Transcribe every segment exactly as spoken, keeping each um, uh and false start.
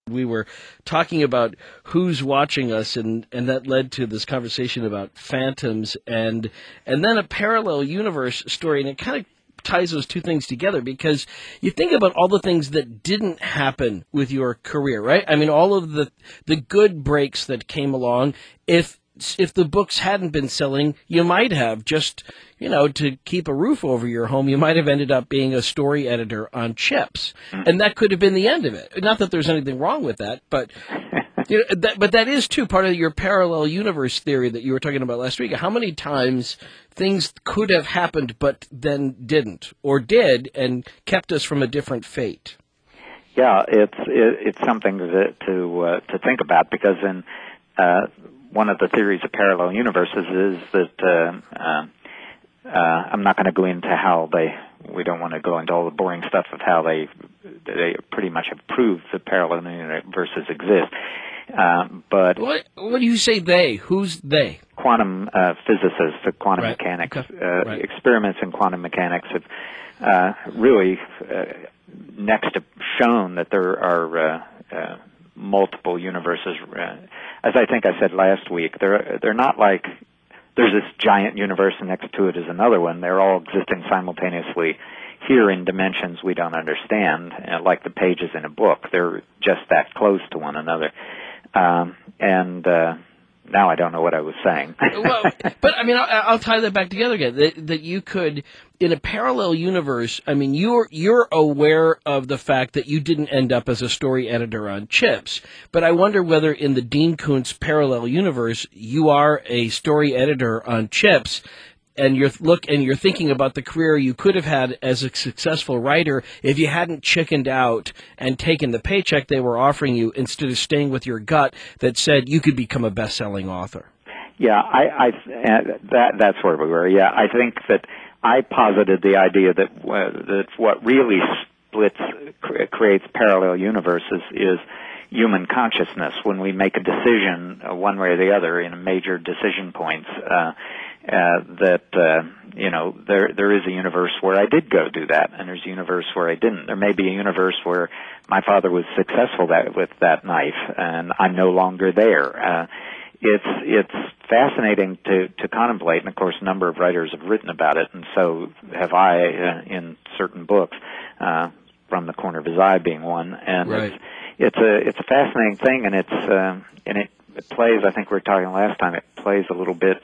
We were talking about who's watching us, and, and that led to this conversation about phantoms and and then a parallel universe story, and it kind of ties those two things together because you think about all the things that didn't happen with your career, right? I mean, all of the the good breaks that came along. If if the books hadn't been selling, you might have just, you know, to keep a roof over your home, you might have ended up being a story editor on Chips. And that could have been the end of it. Not that there's anything wrong with that, but you know, that, but that is, too, part of your parallel universe theory that you were talking about last week. How many times things could have happened but then didn't, or did, and kept us from a different fate? Yeah, it's it, it's something to to, uh, to think about, because in uh, one of the theories of parallel universes is that uh, uh, uh, I'm not going to go into how they. We don't want to go into all the boring stuff of how they they pretty much have proved that parallel universes exist. Uh, but what what do you say they? Who's they? Quantum uh, physicists, the quantum right. mechanics, okay. uh, right. experiments in quantum mechanics have uh, really uh, next to shown that there are uh, uh, multiple universes. Uh, as I think I said last week, they're they're not like there's this giant universe and next to it is another one. They're all existing simultaneously here in dimensions we don't understand, uh, like the pages in a book. They're just that close to one another. Um, and uh, now I don't know what I was saying. well, but I mean, I'll, I'll tie that back together again. That, that you could, in a parallel universe, I mean, you're you're aware of the fact that you didn't end up as a story editor on Chips. But I wonder whether in the Dean Koontz parallel universe, you are a story editor on Chips. And you're look, and you're thinking about the career you could have had as a successful writer if you hadn't chickened out and taken the paycheck they were offering you instead of staying with your gut that said you could become a best-selling author. Yeah, I, I uh, that that's where we were. Yeah, I think that I posited the idea that uh, that what really splits cr- creates parallel universes is human consciousness. When we make a decision uh, one way or the other in major decision points. Uh, Uh, that, uh, you know, there there is a universe where I did go do that, and there's a universe where I didn't. There may be a universe where my father was successful that, with that knife, and I'm no longer there. Uh, it's it's fascinating to, to contemplate, and of course a number of writers have written about it, and so have I uh, in certain books, uh, From the Corner of His Eye being one. And right. it's, it's a it's a fascinating thing, and it's uh, and it, it plays. I think we were talking last time. It plays a little bit.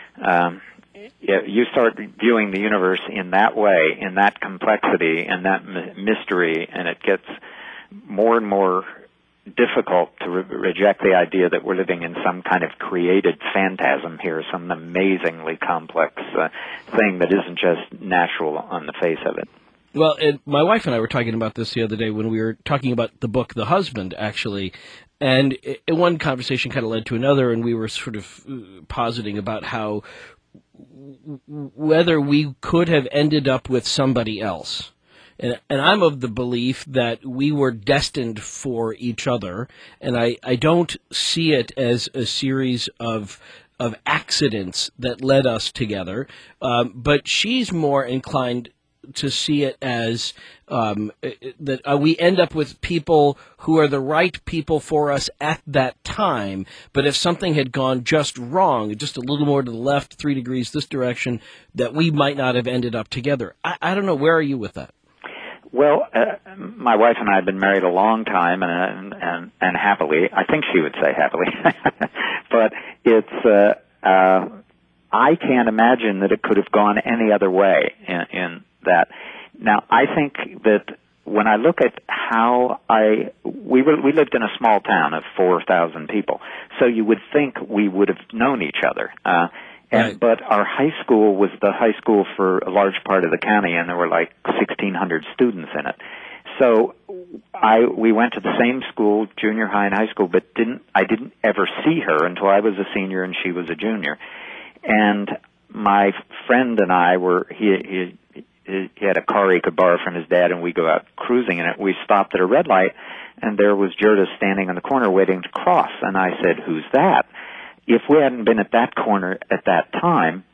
Um, you start viewing the universe in that way, in that complexity, and that m- mystery, and it gets more and more difficult to re- reject the idea that we're living in some kind of created phantasm here, some amazingly complex uh, thing that isn't just natural on the face of it. Well, and my wife and I were talking about this the other day when we were talking about the book The Husband, actually. And it, one conversation kind of led to another, and we were sort of positing about how whether we could have ended up with somebody else. And, and I'm of the belief that we were destined for each other, and I, I don't see it as a series of of accidents that led us together. Um, but she's more inclined to see it as um, that uh, we end up with people who are the right people for us at that time. But if something had gone just wrong, just a little more to the left, three degrees this direction, that we might not have ended up together. I, I don't know. Where are you with that? Well, uh, my wife and I have been married a long time, and and and happily. I think she would say happily, but it's. Uh, uh, I can't imagine that it could have gone any other way in. in that. Now, I think that when I look at how I, we were, we lived in a small town of four thousand people, so you would think we would have known each other. Uh, and, right. But our high school was the high school for a large part of the county, and there were like sixteen hundred students in it. So I, we went to the same school, junior high and high school, but didn't, I didn't ever see her until I was a senior and she was a junior. And my friend and I were, he, he, He had a car he could borrow from his dad, and we go out cruising in it. We stopped at a red light, and there was Gerda standing in the corner waiting to cross. And I said, "Who's that?" If we hadn't been at that corner at that time,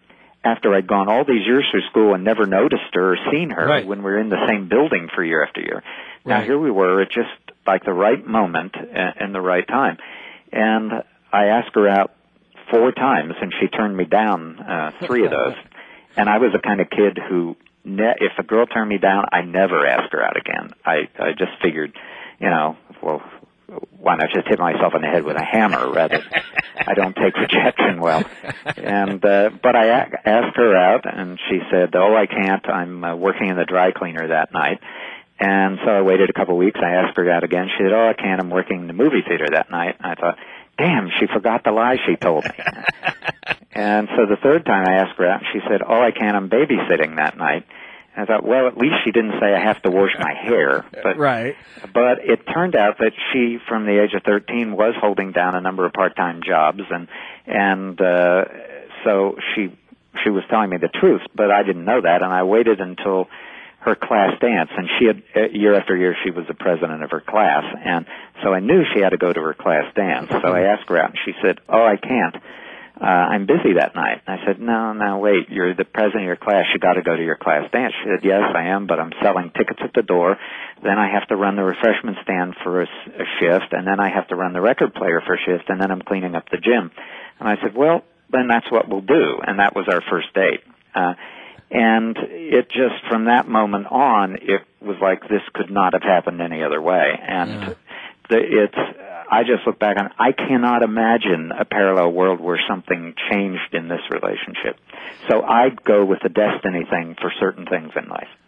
after I'd gone all these years through school and never noticed her or seen her Right. when we were in the same building for year after year. Now Right. here we were at just like the right moment and the right time. And I asked her out four times, and she turned me down uh, three of those. And I was the kind of kid who, ne- if a girl turned me down, I never asked her out again. I, I just figured, you know, well, why not just hit myself in the head with a hammer rather? I don't take rejection well. And uh, but I a- asked her out, and she said, "Oh, I can't. I'm uh, working in the dry cleaner that night." And so I waited a couple of weeks. I asked her out again. She said, "Oh, I can't. I'm working in the movie theater that night." And I thought, damn, she forgot the lie she told me. And so the third time I asked her out, she said, "Oh, I can't. I'm babysitting that night." And I thought, well, at least she didn't say I have to wash my hair. But, Right. But it turned out that she, from the age of thirteen, was holding down a number of part-time jobs, and and uh, so she she was telling me the truth, but I didn't know that, and I waited until her class dance, and she had, year after year, she was the president of her class, and so I knew she had to go to her class dance. So I asked her out, and she said, "Oh, I can't. Uh, I'm busy that night." And I said, no, no, wait, you're the president of your class, you got to go to your class dance. She said, "Yes, I am, but I'm selling tickets at the door, then I have to run the refreshment stand for a, a shift, and then I have to run the record player for a shift, and then I'm cleaning up the gym." And I said, "Well, then that's what we'll do." And that was our first date. Uh, and it just, from that moment on, it was like this could not have happened any other way. And Yeah. the, it's, I just look back on, I cannot imagine a parallel world where something changed in this relationship. So I go with the destiny thing for certain things in life.